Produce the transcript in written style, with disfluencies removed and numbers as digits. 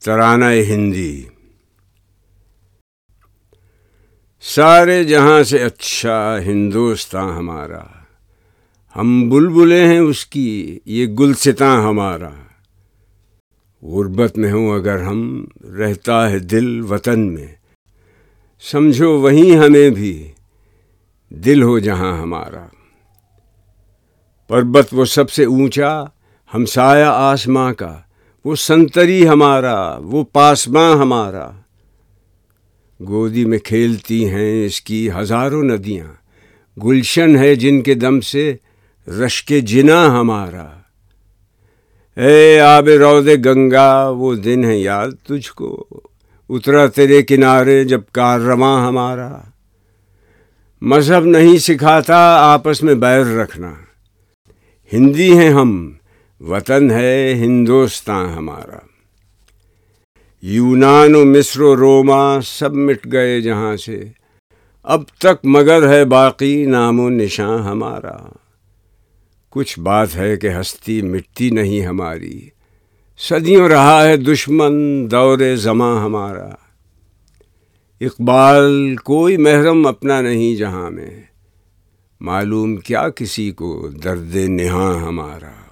ترانہ ہندی۔ سارے جہاں سے اچھا ہندوستاں ہمارا، ہم بلبلیں ہیں اس کی یہ گلستاں ہمارا۔ غربت میں ہوں اگر ہم، رہتا ہے دل وطن میں، سمجھو وہیں ہمیں بھی دل ہو جہاں ہمارا۔ پربت وہ سب سے اونچا ہمسایہ آسماں کا، وہ سنتری ہمارا، وہ پاسباں ہمارا۔ گودی میں کھیلتی ہیں اس کی ہزاروں ندیاں، گلشن ہے جن کے دم سے رشک جناں ہمارا۔ اے آب رود گنگا وہ دن ہے یاد تجھ کو، اترا تیرے کنارے جب کاررواں ہمارا۔ مذہب نہیں سکھاتا آپس میں بیر رکھنا، ہندی ہیں ہم، وطن ہے ہندوستاں ہمارا۔ یونان و مصر و روما سب مٹ گئے جہاں سے، اب تک مگر ہے باقی نام و نشاں ہمارا۔ کچھ بات ہے کہ ہستی مٹتی نہیں ہماری، صدیوں رہا ہے دشمن دور زماں ہمارا۔ اقبال کوئی محرم اپنا نہیں جہاں میں، معلوم کیا کسی کو درد نہاں ہمارا۔